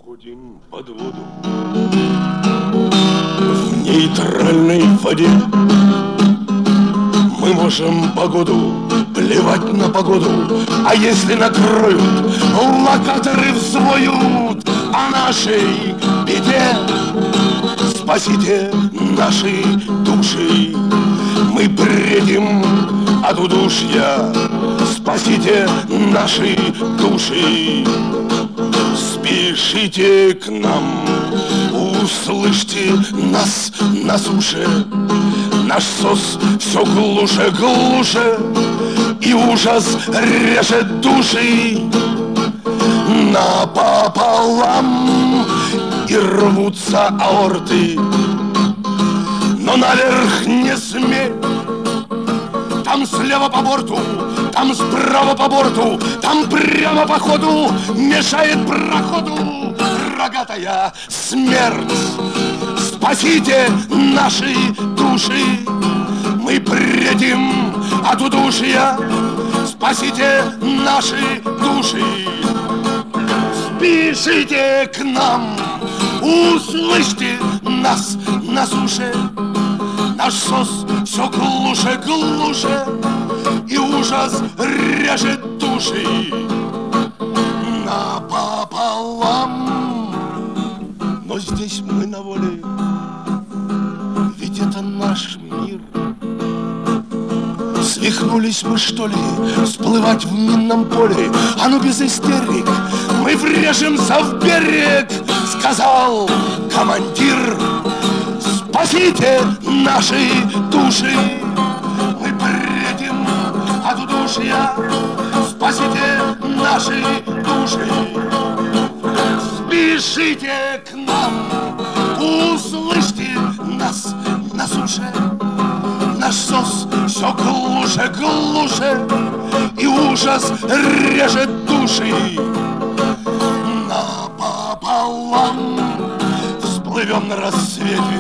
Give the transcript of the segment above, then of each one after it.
Уходим под воду в нейтральной воде. Мы можем погоду, плевать на погоду, а если накроют, локаторы взвоют о нашей беде. Спасите наши души, мы бредим от удушья. Спасите наши души, спешите к нам, услышьте нас на суше. Наш сос все глуше, глуше, и ужас режет души напополам, и рвутся аорты. Но наверх не смей, там слева по борту, там справа по борту, там прямо по ходу мешает проходу рогатая смерть. Спасите наши души, мы бредим от удушья. Спасите наши души, спешите к нам, услышьте нас на суше. Наш сос все глуше, глуше, и ужас режет души напополам. Но здесь мы на воле, ведь это наш мир. Свихнулись мы, что ли, всплывать в минном поле? А ну без истерик, мы врежемся в берег, сказал командир. Спасите наши души, мы бредим от удушья. Спасите наши души, спешите к нам, услышьте нас на суше. Наш сос все глуше, глуше, и ужас режет души напополам. Всплывем на рассвете,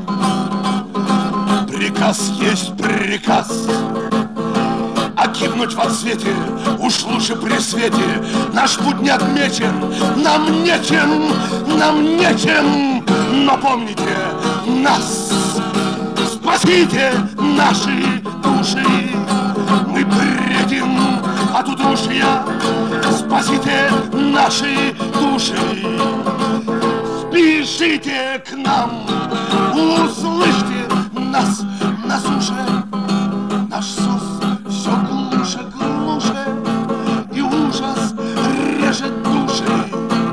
приказ есть приказ. А гибнуть в отсвете уж лучше при свете. Наш путь не отмечен, нам нечем, нам нечем. Но помните нас, спасите наши души, мы бредим от удушья. Спасите наши души, спешите к нам, услышьте нас на суше. Наш сос все глуше, глуше, и ужас режет души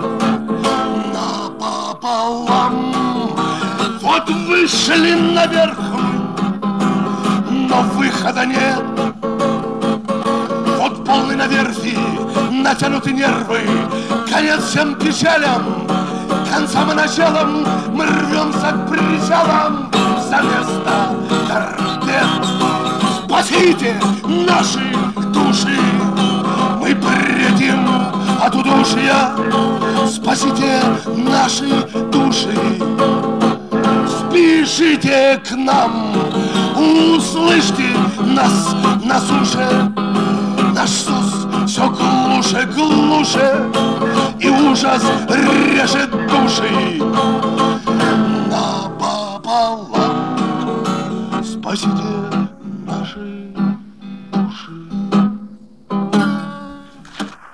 напополам. Вот вышли наверх мы, но выхода нет. Вот полный на верфи, натянуты нервы, конец всем печалям. Концом и началом мы рвемся к причалам за место торпед. Спасите наши души, мы бредим от удушья. Спасите наши души, спешите к нам, услышьте нас на суше. Наш сос все глуше, глуше, и ужас режет души напополам. Спасите